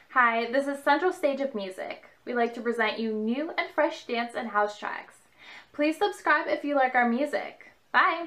Hi, this is Central Stage of Music. We like to present you new and fresh dance and house tracks. Please subscribe if you like our music. Bye!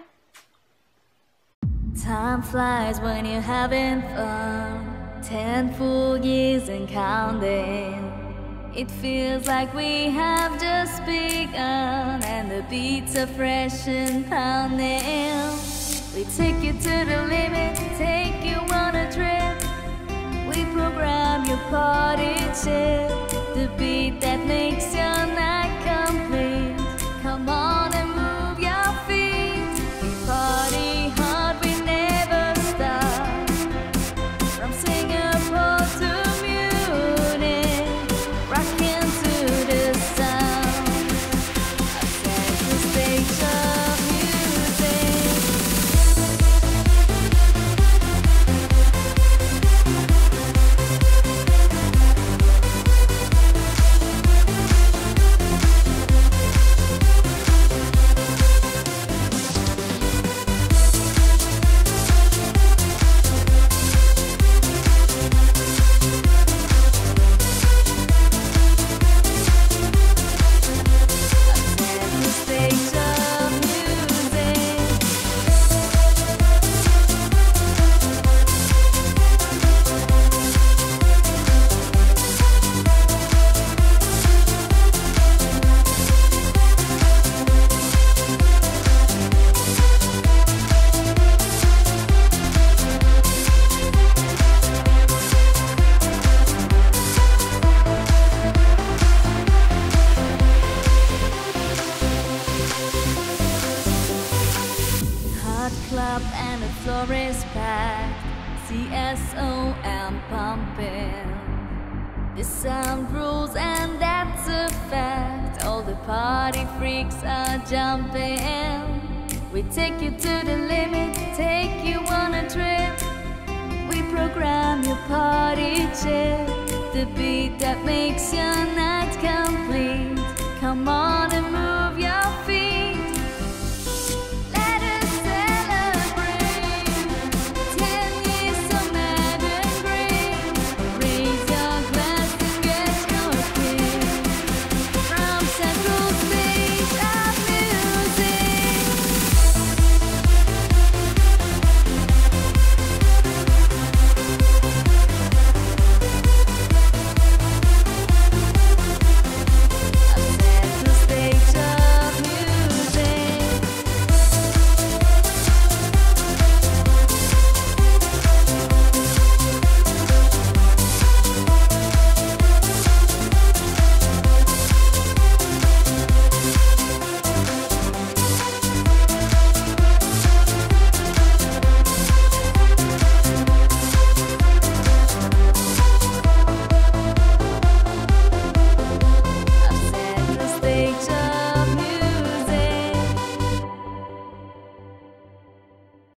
Time flies when you're having fun. 10 full years and counting. It feels like we have just begun, and the beats are fresh and pounding. We take you to the limit, take you on a trip. We program your party chip, the beat that makes your night complete. Come on and move your feet. We party hard, we never stop. From Singapore to Munich, rocking to the sound of Central Stage of Music. Club and the floor is packed. CSOM pumping. The sound rules and that's a fact. All the party freaks are jumping. We take you to the limit, take you on a trip. We program your party